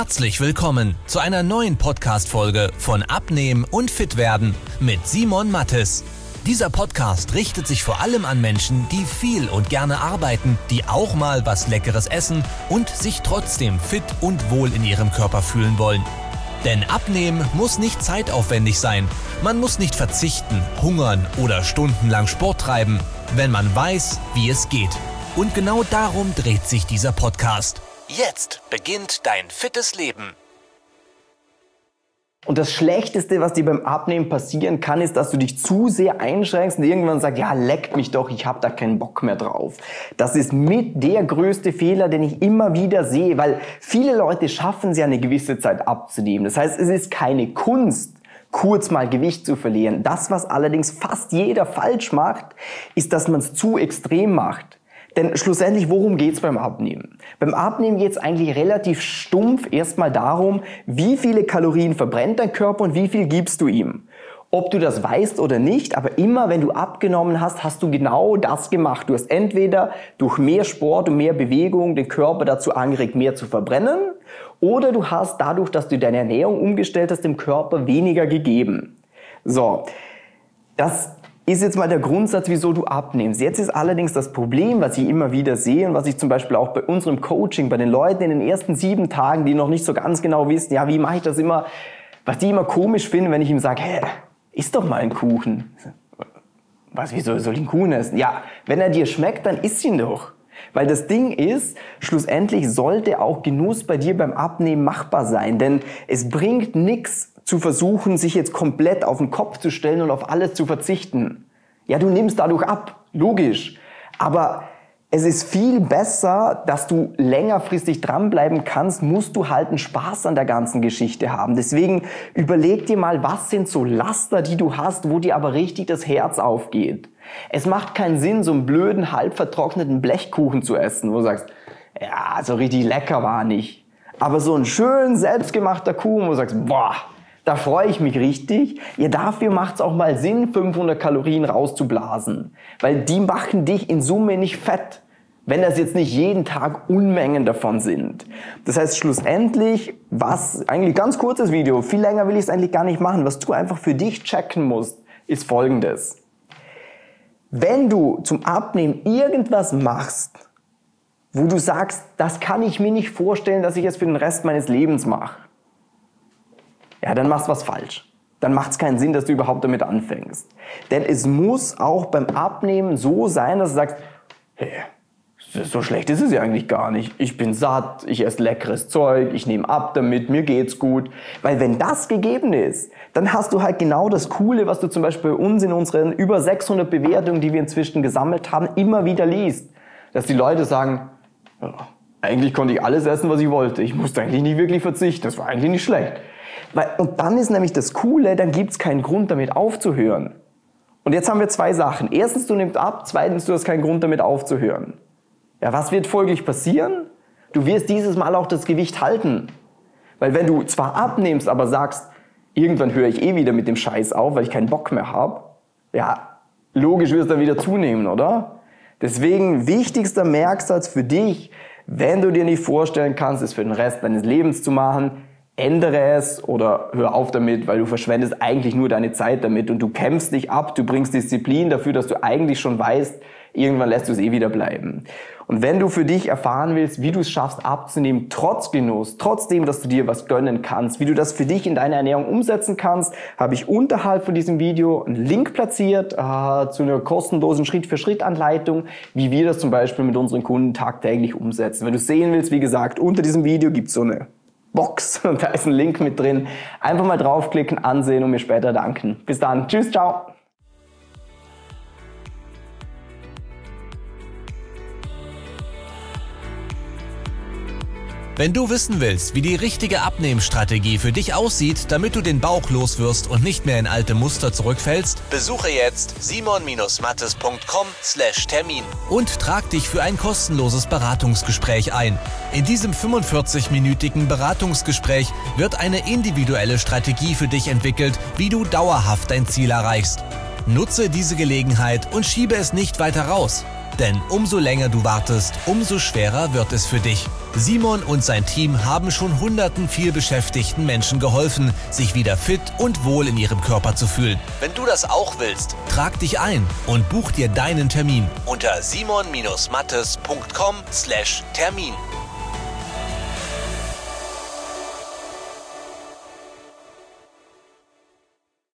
Herzlich willkommen zu einer neuen Podcast-Folge von Abnehmen und Fitwerden mit Simon Mattes. Dieser Podcast richtet sich vor allem an Menschen, die viel und gerne arbeiten, die auch mal was Leckeres essen und sich trotzdem fit und wohl in ihrem Körper fühlen wollen. Denn Abnehmen muss nicht zeitaufwendig sein. Man muss nicht verzichten, hungern oder stundenlang Sport treiben, wenn man weiß, wie es geht. Und genau darum dreht sich dieser Podcast. Jetzt beginnt dein fittes Leben. Und das Schlechteste, was dir beim Abnehmen passieren kann, ist, dass du dich zu sehr einschränkst und irgendwann sagst, ja, leckt mich doch, ich habe da keinen Bock mehr drauf. Das ist mit der größte Fehler, den ich immer wieder sehe, weil viele Leute schaffen es ja eine gewisse Zeit abzunehmen. Das heißt, es ist keine Kunst, kurz mal Gewicht zu verlieren. Das, was allerdings fast jeder falsch macht, ist, dass man es zu extrem macht. Denn schlussendlich, worum geht's beim Abnehmen? Beim Abnehmen geht's eigentlich relativ stumpf erstmal darum, wie viele Kalorien verbrennt dein Körper und wie viel gibst du ihm. Ob du das weißt oder nicht, aber immer wenn du abgenommen hast, hast du genau das gemacht. Du hast entweder durch mehr Sport und mehr Bewegung den Körper dazu angeregt, mehr zu verbrennen, oder du hast dadurch, dass du deine Ernährung umgestellt hast, dem Körper weniger gegeben. So, das ist jetzt mal der Grundsatz, wieso du abnimmst. Jetzt ist allerdings das Problem, was ich immer wieder sehe und was ich zum Beispiel auch bei unserem Coaching, bei den Leuten in den ersten 7 Tagen, die noch nicht so ganz genau wissen, ja, wie mache ich das immer, was die immer komisch finden, wenn ich ihm sage, hä, iss doch mal einen Kuchen. Was, wieso soll ich einen Kuchen essen? Ja, wenn er dir schmeckt, dann iss ihn doch. Weil das Ding ist, schlussendlich sollte auch Genuss bei dir beim Abnehmen machbar sein, denn es bringt nichts, zu versuchen, sich jetzt komplett auf den Kopf zu stellen und auf alles zu verzichten. Ja, du nimmst dadurch ab, logisch. Aber es ist viel besser, dass du längerfristig dranbleiben kannst, musst du halt einen Spaß an der ganzen Geschichte haben. Deswegen überleg dir mal, was sind so Laster, die du hast, wo dir aber richtig das Herz aufgeht. Es macht keinen Sinn, so einen blöden, halb vertrockneten Blechkuchen zu essen, wo du sagst, ja, so richtig lecker war nicht. Aber so ein schön selbstgemachter Kuchen, wo du sagst, boah, da freue ich mich richtig. Ja, dafür macht es auch mal Sinn, 500 Kalorien rauszublasen. Weil die machen dich in Summe nicht fett, wenn das jetzt nicht jeden Tag Unmengen davon sind. Das heißt schlussendlich, was, eigentlich ganz kurzes Video, viel länger will ich es eigentlich gar nicht machen, was du einfach für dich checken musst, ist Folgendes. Wenn du zum Abnehmen irgendwas machst, wo du sagst, das kann ich mir nicht vorstellen, dass ich es für den Rest meines Lebens mache, ja, dann machst du was falsch. Dann macht es keinen Sinn, dass du überhaupt damit anfängst. Denn es muss auch beim Abnehmen so sein, dass du sagst, hey, so schlecht ist es ja eigentlich gar nicht. Ich bin satt, ich esse leckeres Zeug, ich nehme ab damit, mir geht's gut. Weil wenn das gegeben ist, dann hast du halt genau das Coole, was du zum Beispiel bei uns in unseren über 600 Bewertungen, die wir inzwischen gesammelt haben, immer wieder liest. Dass die Leute sagen, ja, eigentlich konnte ich alles essen, was ich wollte. Ich musste eigentlich nicht wirklich verzichten, das war eigentlich nicht schlecht. Und dann ist nämlich das Coole, dann gibt es keinen Grund, damit aufzuhören. Und jetzt haben wir 2 Sachen. Erstens, du nimmst ab. Zweitens, du hast keinen Grund, damit aufzuhören. Ja, was wird folglich passieren? Du wirst dieses Mal auch das Gewicht halten. Weil wenn du zwar abnimmst, aber sagst, irgendwann höre ich eh wieder mit dem Scheiß auf, weil ich keinen Bock mehr habe, ja, logisch wirst du dann wieder zunehmen, oder? Deswegen, wichtigster Merksatz für dich, wenn du dir nicht vorstellen kannst, es für den Rest deines Lebens zu machen, ändere es oder hör auf damit, weil du verschwendest eigentlich nur deine Zeit damit und du kämpfst dich ab, du bringst Disziplin dafür, dass du eigentlich schon weißt, irgendwann lässt du es eh wieder bleiben. Und wenn du für dich erfahren willst, wie du es schaffst abzunehmen, trotz Genuss, trotzdem, dass du dir was gönnen kannst, wie du das für dich in deiner Ernährung umsetzen kannst, habe ich unterhalb von diesem Video einen Link platziert zu einer kostenlosen Schritt-für-Schritt-Anleitung, wie wir das zum Beispiel mit unseren Kunden tagtäglich umsetzen. Wenn du sehen willst, wie gesagt, unter diesem Video gibt es so eine Box und da ist ein Link mit drin. Einfach mal draufklicken, ansehen und mir später danken. Bis dann. Tschüss, ciao. Wenn du wissen willst, wie die richtige Abnehmstrategie für dich aussieht, damit du den Bauch loswirst und nicht mehr in alte Muster zurückfällst, besuche jetzt simon-mattes.com/Termin und trag dich für ein kostenloses Beratungsgespräch ein. In diesem 45-minütigen Beratungsgespräch wird eine individuelle Strategie für dich entwickelt, wie du dauerhaft dein Ziel erreichst. Nutze diese Gelegenheit und schiebe es nicht weiter raus. Denn umso länger du wartest, umso schwerer wird es für dich. Simon und sein Team haben schon hunderten vielbeschäftigten Menschen geholfen, sich wieder fit und wohl in ihrem Körper zu fühlen. Wenn du das auch willst, trag dich ein und buch dir deinen Termin unter simon-mattes.com/Termin.